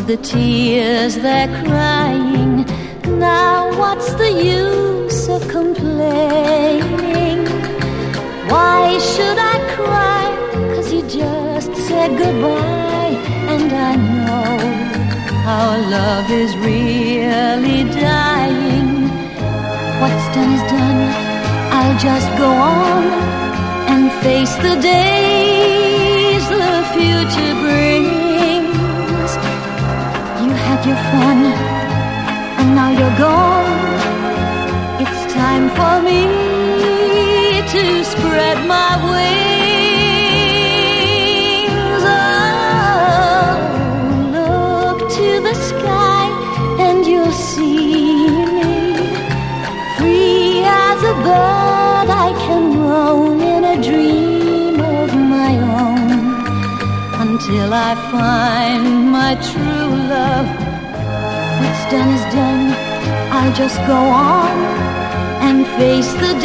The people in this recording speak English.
the tears they're crying. Now what's the use of complaining? Why should I cry? 'Cause you just said goodbye. And I know our love is really dying. What's done is done. I'll just go on and face the days the future brings. You had your fun, and now you're gone. It's time for me to spread my wings. Oh, look to the sky and you'll see me free as a bird. I can roam in a dream of my own until I find my true love. What's done is done. I'll just go on and face the